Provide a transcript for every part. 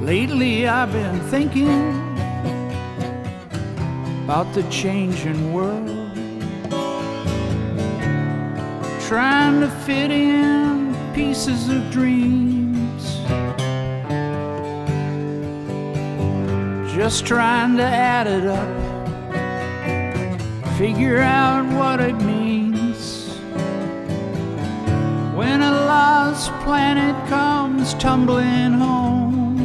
Lately I've been thinking about the changing world, trying to fit in pieces of dreams, just trying to add it up, figure out what it means when a lost planet comes tumbling home.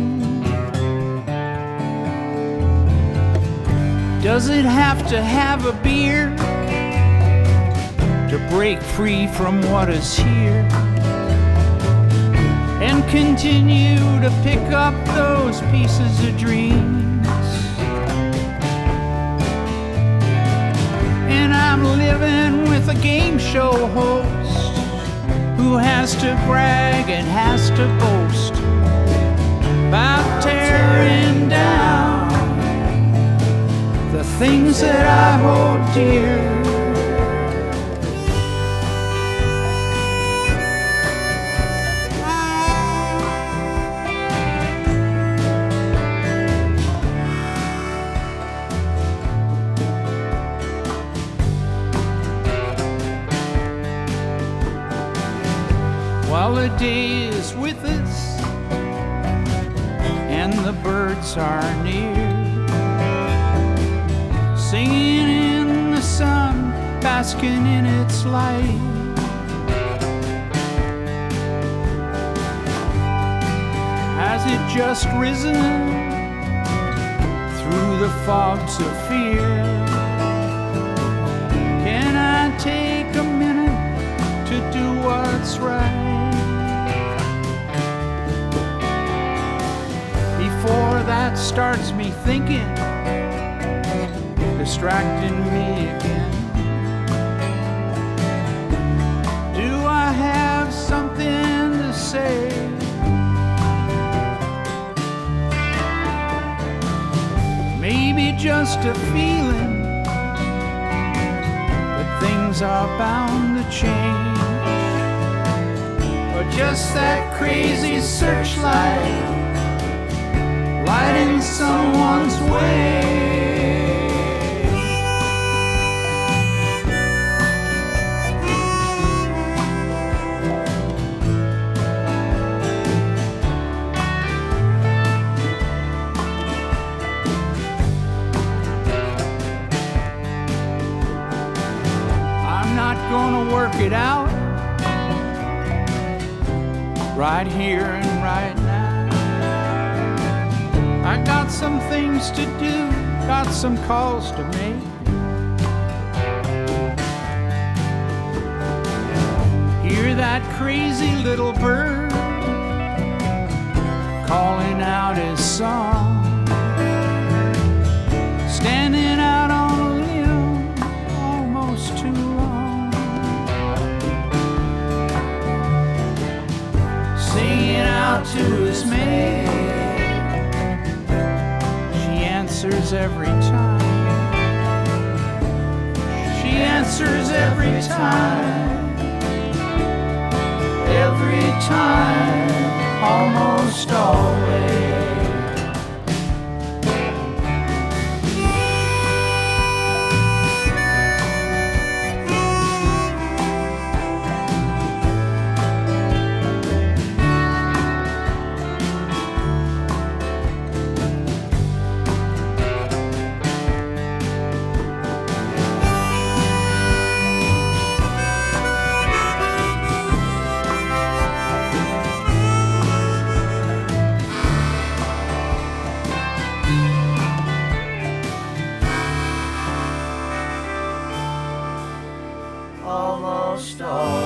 Does it have to have a beer to break free from what is here and continue to pick up those pieces of dreams? And I'm living with a game show host who has to brag and has to boast about tearing down the things that I hold dear. While the day is with us and the birds are near, singing in the sun, basking in its light, has it just risen through the fogs of fear? Can I take a minute to do what's right before that starts me thinking, distracting me again? Do I have something to say? Maybe just a feeling that things are bound to change, or just that crazy searchlight lighting someone's way. I'm not gonna work it out right here and right now. I got some things to do, got some calls to make. Hear that crazy little bird calling out his song, standing out on a limb almost too long, singing out to his mate. Answers every time. She answers every time. Every time, almost always. Almost all.